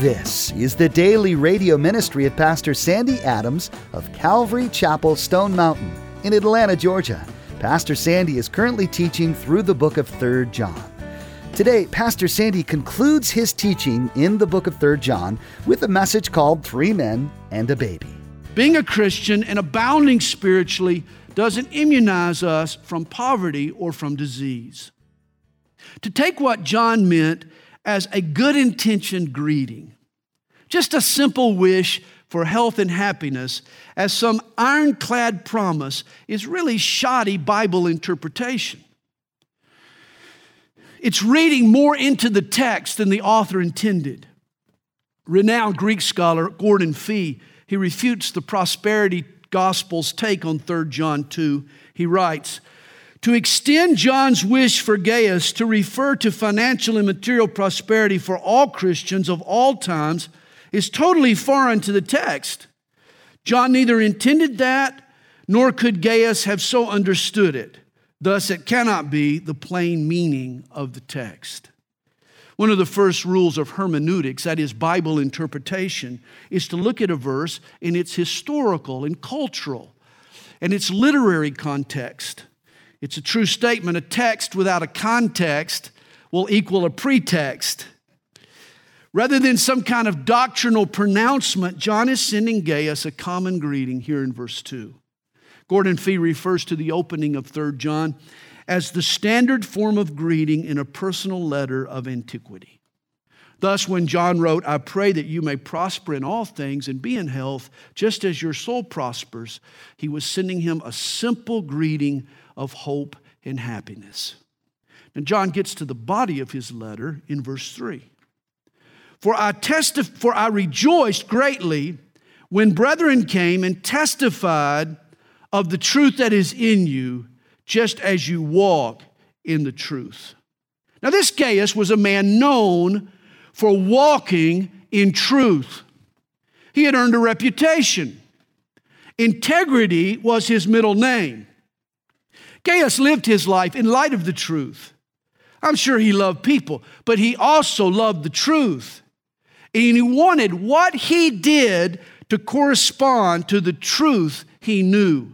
This is the daily radio ministry of Pastor Sandy Adams of Calvary Chapel, Stone Mountain in Atlanta, Georgia. Pastor Sandy is currently teaching through the book of 3 John. Today, Pastor Sandy concludes his teaching in the book of 3 John with a message called 3 Men and a Baby. Being a Christian and abounding spiritually doesn't immunize us from poverty or from disease. To take what John meant as a good-intentioned greeting, just a simple wish for health and happiness, as some ironclad promise, is really shoddy Bible interpretation. It's reading more into the text than the author intended. Renowned Greek scholar Gordon Fee, he refutes the prosperity gospel's take on 3 John 2. He writes, "To extend John's wish for Gaius to refer to financial and material prosperity for all Christians of all times is totally foreign to the text. John neither intended that, nor could Gaius have so understood it. Thus, it cannot be the plain meaning of the text." One of the first rules of hermeneutics, that is Bible interpretation, is to look at a verse in its historical and cultural and its literary context. It's a true statement. A text without a context will equal a pretext. Rather than some kind of doctrinal pronouncement, John is sending Gaius a common greeting here in verse 2. Gordon Fee refers to the opening of 3 John as the standard form of greeting in a personal letter of antiquity. Thus, when John wrote, "I pray that you may prosper in all things and be in health, just as your soul prospers," he was sending him a simple greeting of hope and happiness. Now, John gets to the body of his letter in verse 3. For I rejoiced greatly when brethren came and testified of the truth that is in you, just as you walk in the truth." Now, this Gaius was a man known for walking in truth. He had earned a reputation. Integrity was his middle name. Gaius lived his life in light of the truth. I'm sure he loved people, but he also loved the truth. And he wanted what he did to correspond to the truth he knew.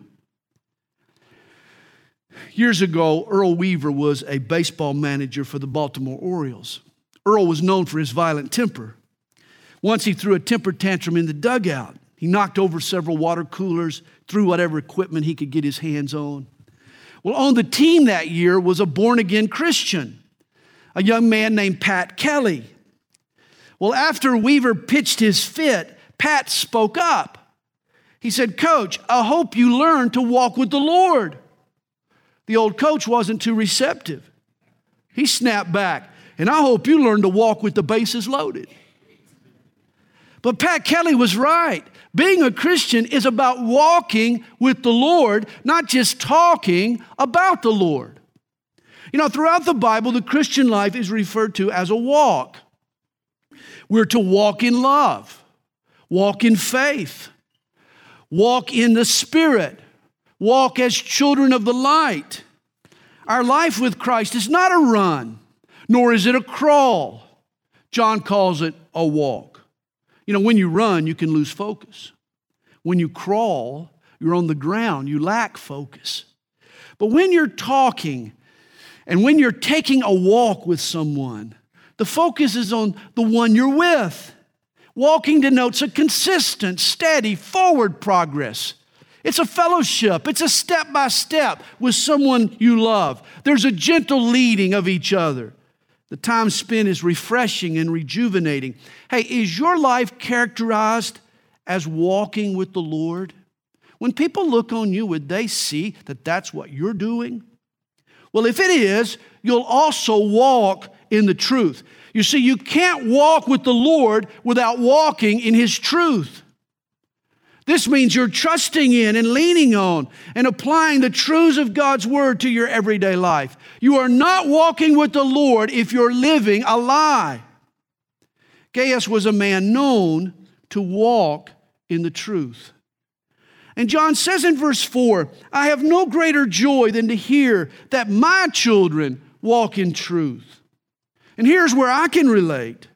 Years ago, Earl Weaver was a baseball manager for the Baltimore Orioles. Earl was known for his violent temper. Once he threw a temper tantrum in the dugout. He knocked over several water coolers, threw whatever equipment he could get his hands on. Well, on the team that year was a born-again Christian, a young man named Pat Kelly. Well, after Weaver pitched his fit, Pat spoke up. He said, "Coach, I hope you learn to walk with the Lord." The old coach wasn't too receptive. He snapped back, "And I hope you learn to walk with the bases loaded." But Pat Kelly was right. Being a Christian is about walking with the Lord, not just talking about the Lord. You know, throughout the Bible, the Christian life is referred to as a walk. We're to walk in love, walk in faith, walk in the Spirit, walk as children of the light. Our life with Christ is not a run, nor is it a crawl. John calls it a walk. You know, when you run, you can lose focus. When you crawl, you're on the ground, you lack focus. But when you're talking and when you're taking a walk with someone, the focus is on the one you're with. Walking denotes a consistent, steady, forward progress. It's a fellowship. It's a step-by-step with someone you love. There's a gentle leading of each other. The time spent is refreshing and rejuvenating. Hey, is your life characterized as walking with the Lord? When people look on you, would they see that that's what you're doing? Well, if it is, you'll also walk in the truth. You see, you can't walk with the Lord without walking in His truth. This means you're trusting in and leaning on and applying the truths of God's Word to your everyday life. You are not walking with the Lord if you're living a lie. Gaius was a man known to walk in the truth. And John says in verse 4, "I have no greater joy than to hear that my children walk in truth." And here's where I can relate.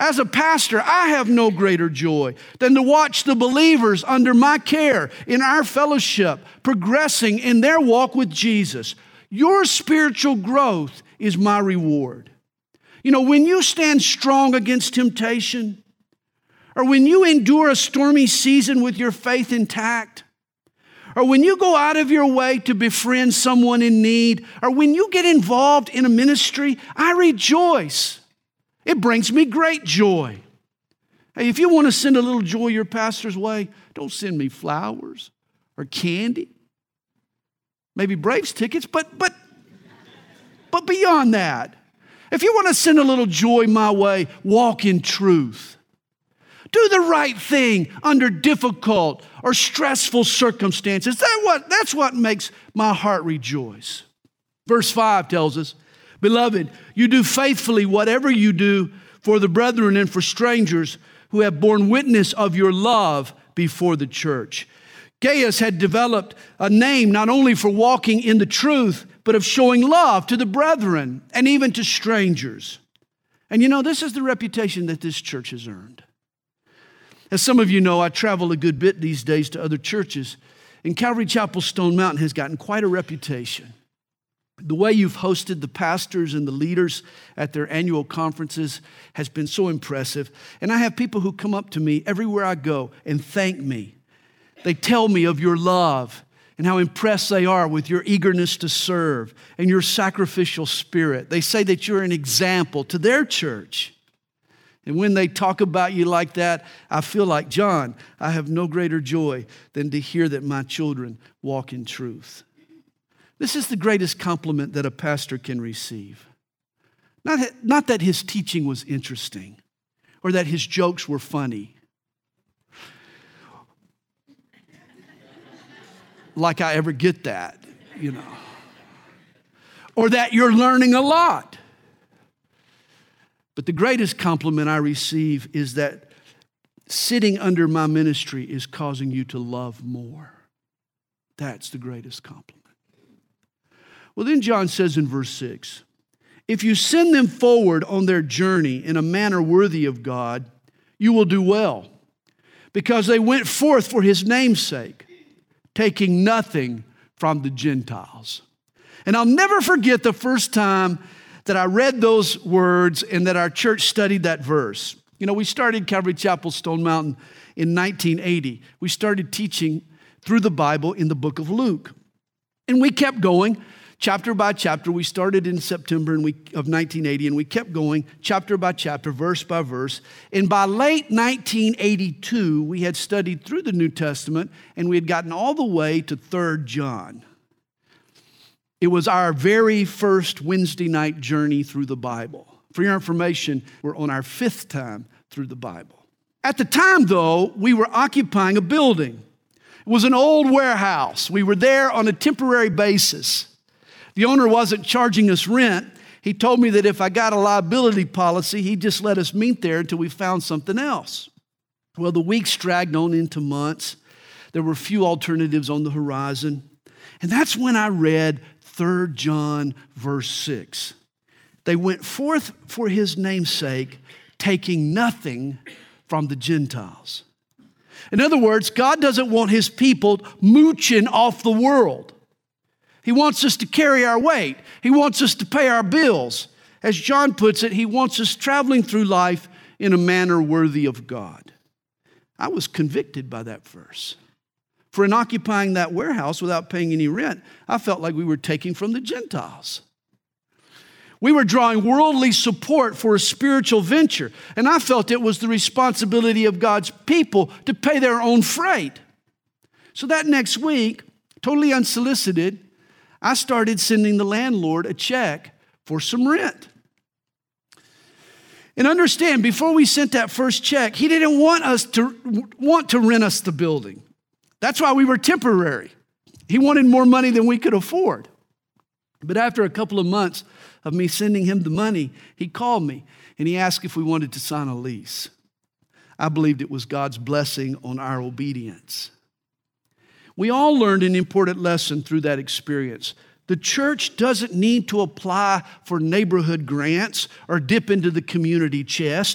As a pastor, I have no greater joy than to watch the believers under my care in our fellowship progressing in their walk with Jesus. Your spiritual growth is my reward. You know, when you stand strong against temptation, or when you endure a stormy season with your faith intact, or when you go out of your way to befriend someone in need, or when you get involved in a ministry, I rejoice. It brings me great joy. Hey, if you want to send a little joy your pastor's way, don't send me flowers or candy. Maybe Braves tickets, but beyond that, if you want to send a little joy my way, walk in truth. Do the right thing under difficult or stressful circumstances. That's what makes my heart rejoice. Verse 5 tells us, Beloved, you do faithfully whatever you do for the brethren and for strangers who have borne witness of your love before the church. Gaius had developed a name not only for walking in the truth, but of showing love to the brethren and even to strangers. And you know, this is the reputation that this church has earned. As some of you know, I travel a good bit these days to other churches, and Calvary Chapel Stone Mountain has gotten quite a reputation. The way you've hosted the pastors and the leaders at their annual conferences has been so impressive. And I have people who come up to me everywhere I go and thank me. They tell me of your love and how impressed they are with your eagerness to serve and your sacrificial spirit. They say that you're an example to their church. And when they talk about you like that, I feel like, John, I have no greater joy than to hear that my children walk in truth. This is the greatest compliment that a pastor can receive. Not that his teaching was interesting or that his jokes were funny. Like I ever get that, you know. Or that you're learning a lot. But the greatest compliment I receive is that sitting under my ministry is causing you to love more. That's the greatest compliment. Well, then John says in verse 6, if you send them forward on their journey in a manner worthy of God, you will do well, because they went forth for his name's sake, taking nothing from the Gentiles. And I'll never forget the first time that I read those words and that our church studied that verse. You know, we started Calvary Chapel Stone Mountain in 1980. We started teaching through the Bible in the book of Luke. And we kept going. Chapter by chapter. We started in September of 1980, and we kept going chapter by chapter, verse by verse. And by late 1982, we had studied through the New Testament, and we had gotten all the way to 3 John. It was our very first Wednesday night journey through the Bible. For your information, we're on our 5th time through the Bible. At the time, though, we were occupying a building. It was an old warehouse. We were there on a temporary basis. The owner wasn't charging us rent. He told me that if I got a liability policy, he'd just let us meet there until we found something else. Well, the weeks dragged on into months. There were few alternatives on the horizon. And that's when I read 3 John verse 6. They went forth for his name's sake, taking nothing from the Gentiles. In other words, God doesn't want his people mooching off the world. He wants us to carry our weight. He wants us to pay our bills. As John puts it, he wants us traveling through life in a manner worthy of God. I was convicted by that verse. For in occupying that warehouse without paying any rent, I felt like we were taking from the Gentiles. We were drawing worldly support for a spiritual venture, and I felt it was the responsibility of God's people to pay their own freight. So that next week, totally unsolicited, I started sending the landlord a check for some rent. And understand, before we sent that first check, he didn't want to rent us the building. That's why we were temporary. He wanted more money than we could afford. But after a couple of months of me sending him the money, he called me and he asked if we wanted to sign a lease. I believed it was God's blessing on our obedience. We all learned an important lesson through that experience. The church doesn't need to apply for neighborhood grants or dip into the community chest.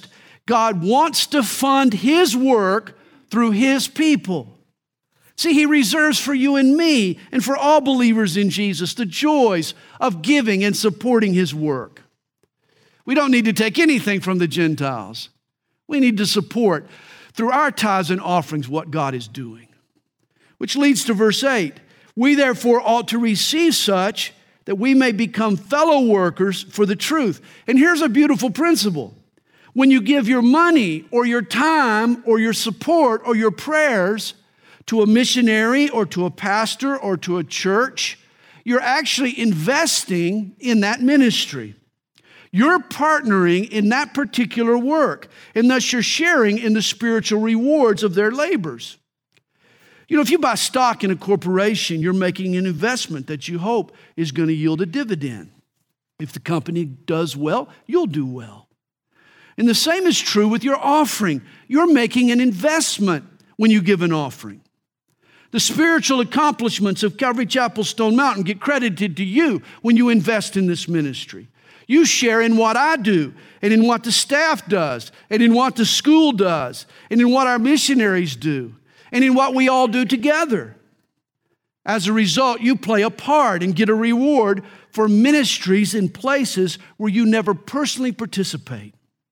God wants to fund His work through His people. See, He reserves for you and me and for all believers in Jesus the joys of giving and supporting His work. We don't need to take anything from the Gentiles. We need to support through our tithes and offerings what God is doing. Which leads to verse 8. We therefore ought to receive such that we may become fellow workers for the truth. And here's a beautiful principle. When you give your money or your time or your support or your prayers to a missionary or to a pastor or to a church, you're actually investing in that ministry. You're partnering in that particular work, and thus you're sharing in the spiritual rewards of their labors. You know, if you buy stock in a corporation, you're making an investment that you hope is going to yield a dividend. If the company does well, you'll do well. And the same is true with your offering. You're making an investment when you give an offering. The spiritual accomplishments of Calvary Chapel Stone Mountain get credited to you when you invest in this ministry. You share in what I do, and in what the staff does, and in what the school does, and in what our missionaries do, and in what we all do together. As a result, you play a part and get a reward for ministries in places where you never personally participate.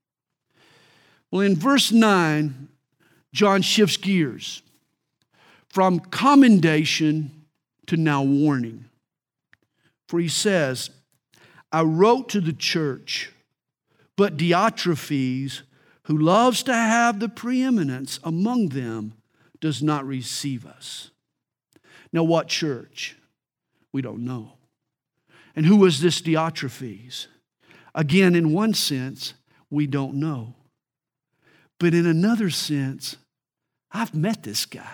Well, in verse 9, John shifts gears from commendation to now warning. For he says, I wrote to the church, but Diotrephes, who loves to have the preeminence among them, does not receive us. Now, what church? We don't know. And who was this Diotrephes? Again, in one sense, we don't know. But in another sense, I've met this guy.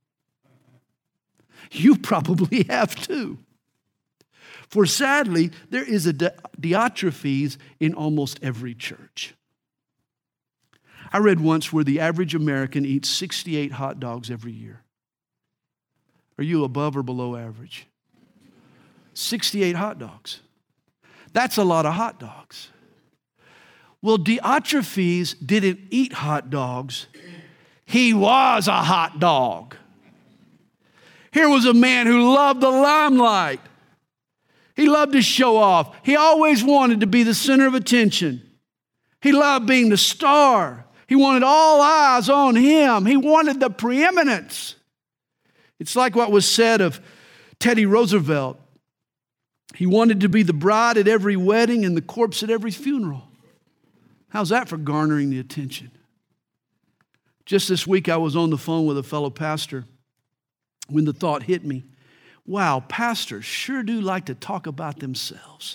You probably have too. For sadly, there is a Diotrephes in almost every church. I read once where the average American eats 68 hot dogs every year. Are you above or below average? 68 hot dogs. That's a lot of hot dogs. Well, Diotrephes didn't eat hot dogs. He was a hot dog. Here was a man who loved the limelight. He loved to show off. He always wanted to be the center of attention. He loved being the star. He wanted all eyes on him. He wanted the preeminence. It's like what was said of Teddy Roosevelt. He wanted to be the bride at every wedding and the corpse at every funeral. How's that for garnering the attention? Just this week I was on the phone with a fellow pastor when the thought hit me, wow, pastors sure do like to talk about themselves.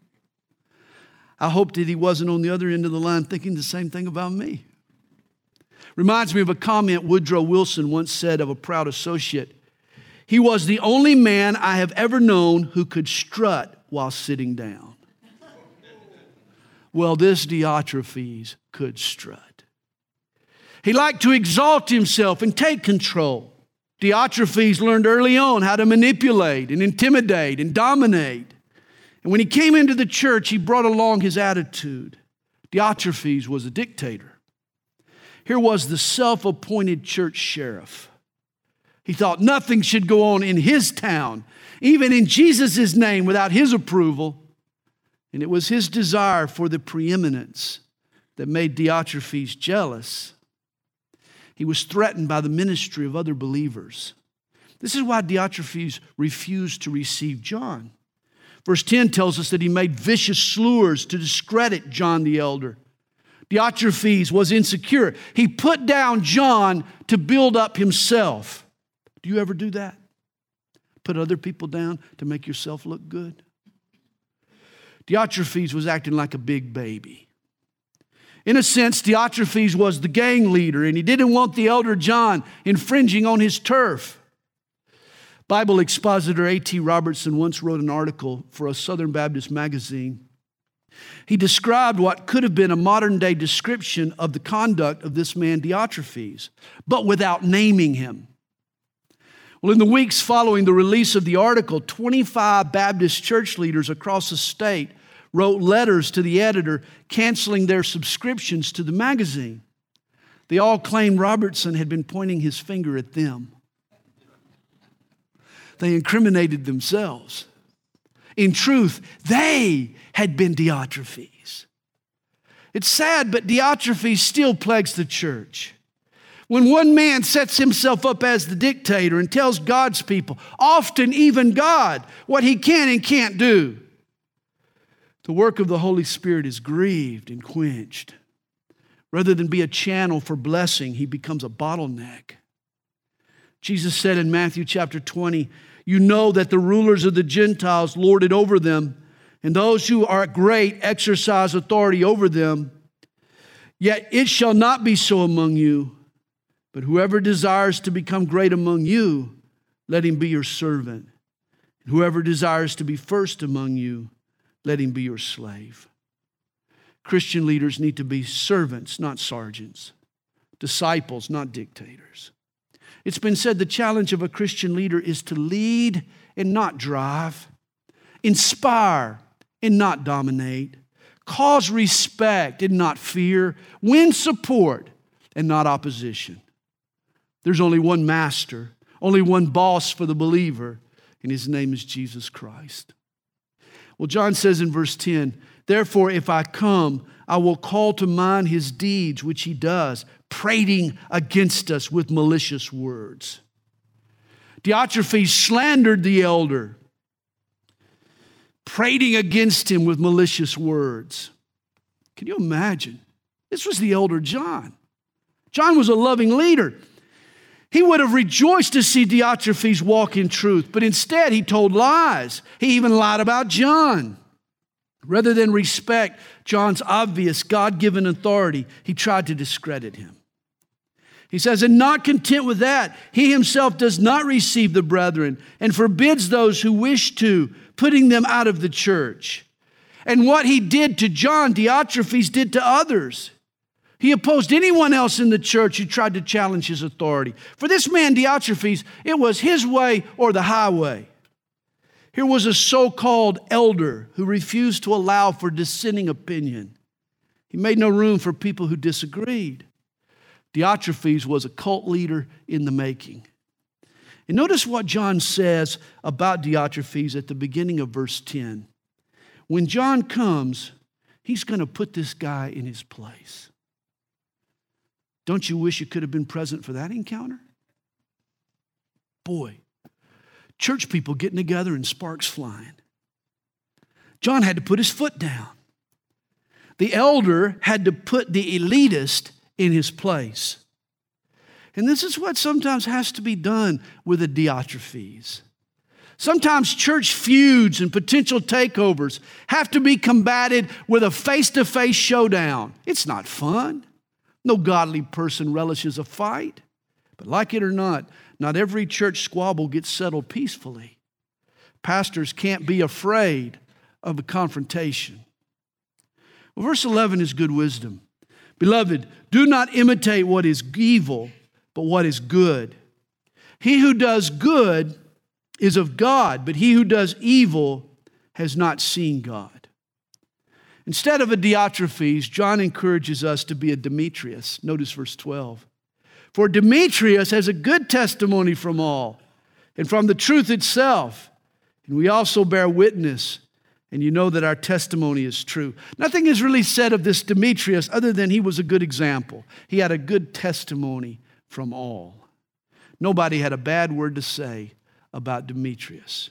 I hoped that he wasn't on the other end of the line thinking the same thing about me. Reminds me of a comment Woodrow Wilson once said of a proud associate. He was the only man I have ever known who could strut while sitting down. Well, this Diotrephes could strut. He liked to exalt himself and take control. Diotrephes learned early on how to manipulate and intimidate and dominate. And when he came into the church, he brought along his attitude. Diotrephes was a dictator. Here was the self-appointed church sheriff. He thought nothing should go on in his town, even in Jesus' name, without his approval. And it was his desire for the preeminence that made Diotrephes jealous. He was threatened by the ministry of other believers. This is why Diotrephes refused to receive John. Verse 10 tells us that he made vicious slurs to discredit John the elder. Diotrephes was insecure. He put down John to build up himself. Do you ever do that? Put other people down to make yourself look good? Diotrephes was acting like a big baby. In a sense, Diotrephes was the gang leader, and he didn't want the elder John infringing on his turf. Bible expositor A.T. Robertson once wrote an article for a Southern Baptist magazine. He described what could have been a modern-day description of the conduct of this man Diotrephes, but without naming him. Well, in the weeks following the release of the article, 25 Baptist church leaders across the state wrote letters to the editor canceling their subscriptions to the magazine. They all claimed Robertson had been pointing his finger at them. They incriminated themselves. In truth, they had been Diotrephes. It's sad, but Diotrephes still plagues the church. When one man sets himself up as the dictator and tells God's people, often even God, what he can and can't do, the work of the Holy Spirit is grieved and quenched. Rather than be a channel for blessing, he becomes a bottleneck. Jesus said in Matthew chapter 20, "You know that the rulers of the Gentiles lord it over them, and those who are great exercise authority over them. Yet it shall not be so among you. But whoever desires to become great among you, let him be your servant. And whoever desires to be first among you, let him be your slave." Christian leaders need to be servants, not sergeants. Disciples, not dictators. It's been said the challenge of a Christian leader is to lead and not drive, inspire and not dominate, cause respect and not fear, win support and not opposition. There's only one master, only one boss for the believer, and his name is Jesus Christ. Well, John says in verse 10, "Therefore, if I come, I will call to mind his deeds, which he does, prating against us with malicious words." Diotrephes slandered the elder, prating against him with malicious words. Can you imagine? This was the elder John. John was a loving leader. He would have rejoiced to see Diotrephes walk in truth, but instead he told lies. He even lied about John. Rather than respect John's obvious God-given authority, he tried to discredit him. He says, "And not content with that, he himself does not receive the brethren and forbids those who wish to, putting them out of the church." And what he did to John, Diotrephes did to others. He opposed anyone else in the church who tried to challenge his authority. For this man, Diotrephes, it was his way or the highway. Here was a so-called elder who refused to allow for dissenting opinion. He made no room for people who disagreed. Diotrephes was a cult leader in the making. And notice what John says about Diotrephes at the beginning of verse 10. When John comes, he's going to put this guy in his place. Don't you wish you could have been present for that encounter? Boy, church people getting together and sparks flying. John had to put his foot down. The elder had to put the elitist in his place. And this is what sometimes has to be done with a Diotrephes. Sometimes church feuds and potential takeovers have to be combated with a face-to-face showdown. It's not fun. No godly person relishes a fight. But like it or not every church squabble gets settled peacefully. Pastors can't be afraid of a confrontation. Well, verse 11 is good wisdom. "Beloved, do not imitate what is evil, but what is good. He who does good is of God, but he who does evil has not seen God." Instead of a Diotrephes, John encourages us to be a Demetrius. Notice verse 12. "For Demetrius has a good testimony from all, and from the truth itself. And we also bear witness, and you know that our testimony is true." Nothing is really said of this Demetrius other than he was a good example. He had a good testimony from all. Nobody had a bad word to say about Demetrius.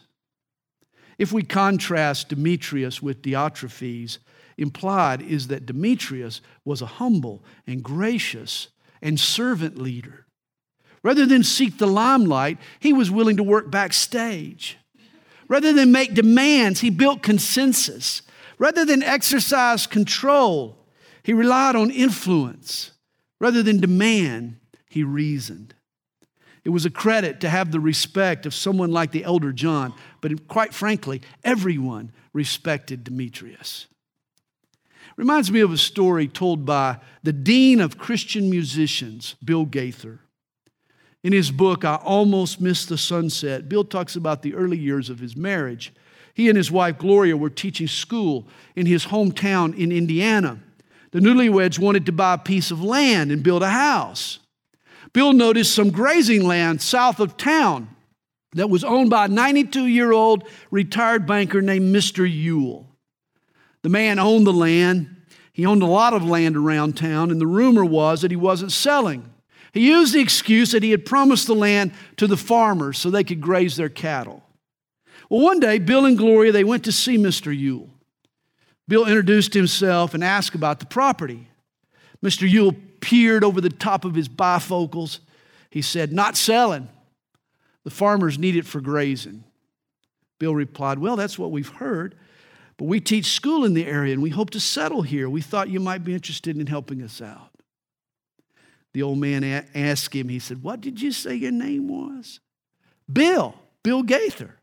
If we contrast Demetrius with Diotrephes, implied is that Demetrius was a humble and gracious and servant leader. Rather than seek the limelight, he was willing to work backstage. Rather than make demands, he built consensus. Rather than exercise control, he relied on influence. Rather than demand, he reasoned. It was a credit to have the respect of someone like the elder John, but quite frankly, everyone respected Demetrius. Reminds me of a story told by the Dean of Christian Musicians, Bill Gaither. In his book, I Almost Missed the Sunset, Bill talks about the early years of his marriage. He and his wife, Gloria, were teaching school in his hometown in Indiana. The newlyweds wanted to buy a piece of land and build a house. Bill noticed some grazing land south of town that was owned by a 92-year-old retired banker named Mr. Ewell. The man owned the land. He owned a lot of land around town, and the rumor was that he wasn't selling. He used the excuse that he had promised the land to the farmers so they could graze their cattle. Well, one day, Bill and Gloria, they went to see Mr. Ewell. Bill introduced himself and asked about the property. Mr. Ewell peered over the top of his bifocals. He said, "Not selling. The farmers need it for grazing." Bill replied, "Well, that's what we've heard, but we teach school in the area and we hope to settle here. We thought you might be interested in helping us out." The old man asked him, he said, "What did you say your name was?" Bill Gaither.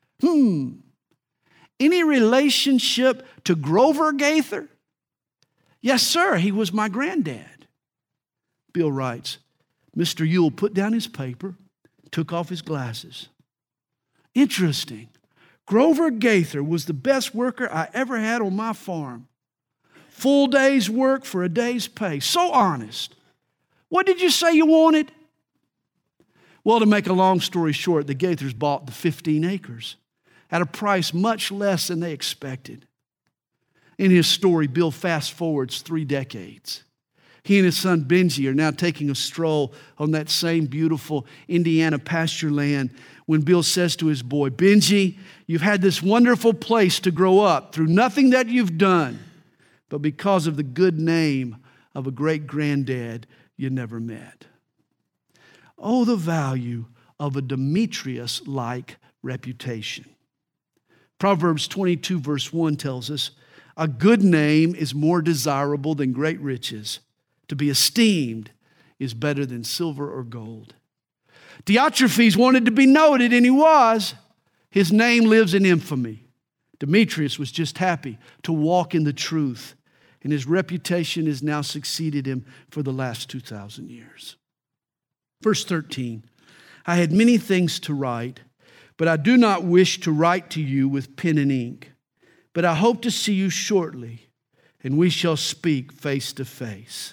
Any relationship to Grover Gaither?" "Yes, sir. He was my granddad." Bill writes, Mr. Ewell put down his paper, took off his glasses. "Interesting. Grover Gaither was the best worker I ever had on my farm. Full day's work for a day's pay. So honest. What did you say you wanted?" Well, to make a long story short, the Gaithers bought the 15 acres at a price much less than they expected. In his story, Bill fast forwards 3 decades. He and his son Benji are now taking a stroll on that same beautiful Indiana pasture land when Bill says to his boy, "Benji, you've had this wonderful place to grow up through nothing that you've done, but because of the good name of a great granddad you never met." Oh, the value of a Demetrius-like reputation. Proverbs 22 verse 1 tells us, "A good name is more desirable than great riches. To be esteemed is better than silver or gold." Diotrephes wanted to be noted, and he was. His name lives in infamy. Demetrius was just happy to walk in the truth, and his reputation has now succeeded him for the last 2,000 years. Verse 13, "I had many things to write, but I do not wish to write to you with pen and ink. But I hope to see you shortly, and we shall speak face to face."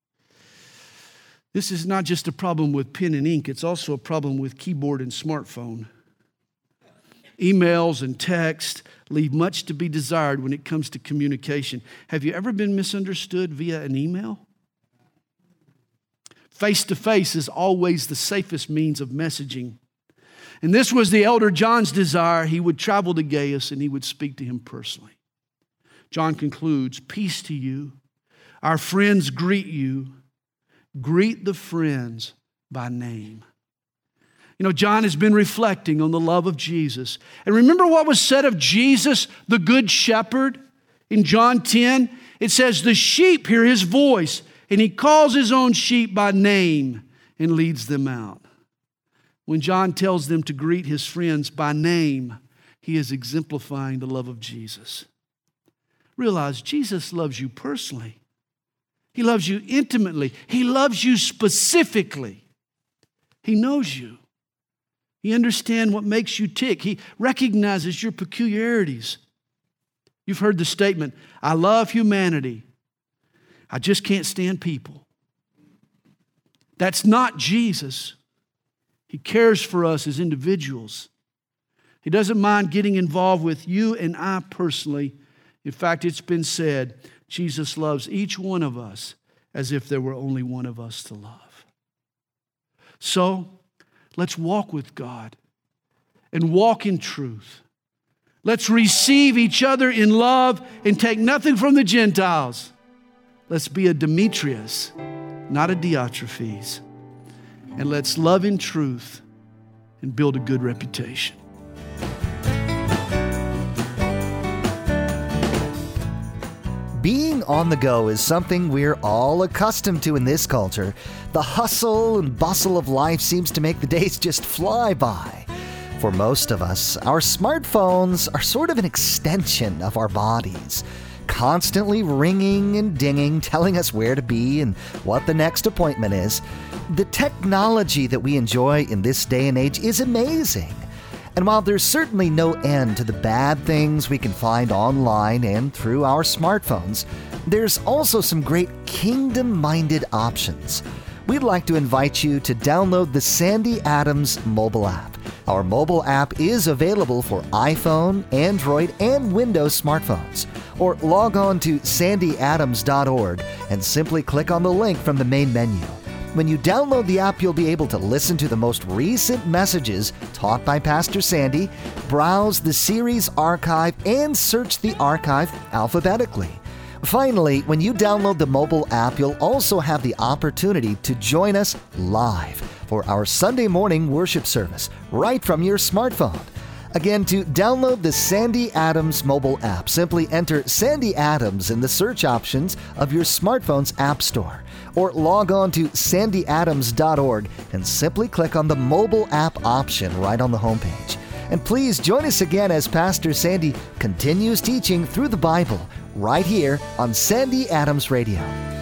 This is not just a problem with pen and ink, it's also a problem with keyboard and smartphone. Emails and text leave much to be desired when it comes to communication. Have you ever been misunderstood via an email? Face to face is always the safest means of messaging. And this was the elder John's desire. He would travel to Gaius and he would speak to him personally. John concludes, "Peace to you. Our friends greet you. Greet the friends by name." You know, John has been reflecting on the love of Jesus. And remember what was said of Jesus, the good shepherd? In John 10, it says, "The sheep hear his voice, and he calls his own sheep by name and leads them out." When John tells them to greet his friends by name, he is exemplifying the love of Jesus. Realize Jesus loves you personally. He loves you intimately. He loves you specifically. He knows you. He understands what makes you tick. He recognizes your peculiarities. You've heard the statement, "I love humanity. I just can't stand people." That's not Jesus. He cares for us as individuals. He doesn't mind getting involved with you and I personally. In fact, it's been said, Jesus loves each one of us as if there were only one of us to love. So, let's walk with God and walk in truth. Let's receive each other in love and take nothing from the Gentiles. Let's be a Demetrius, not a Diotrephes. And let's love in truth and build a good reputation. Being on the go is something we're all accustomed to in this culture. The hustle and bustle of life seems to make the days just fly by. For most of us, our smartphones are sort of an extension of our bodies, constantly ringing and dinging, telling us where to be and what the next appointment is. The technology that we enjoy in this day and age is amazing. And while there's certainly no end to the bad things we can find online and through our smartphones, there's also some great kingdom-minded options. We'd like to invite you to download the Sandy Adams mobile app. Our mobile app is available for iPhone, Android, and Windows smartphones. Or log on to sandyadams.org and simply click on the link from the main menu. When you download the app, you'll be able to listen to the most recent messages taught by Pastor Sandy, browse the series archive, and search the archive alphabetically. Finally, when you download the mobile app, you'll also have the opportunity to join us live for our Sunday morning worship service right from your smartphone. Again, to download the Sandy Adams mobile app, simply enter Sandy Adams in the search options of your smartphone's app store, or log on to sandyadams.org and simply click on the mobile app option right on the homepage. And please join us again as Pastor Sandy continues teaching through the Bible right here on Sandy Adams Radio.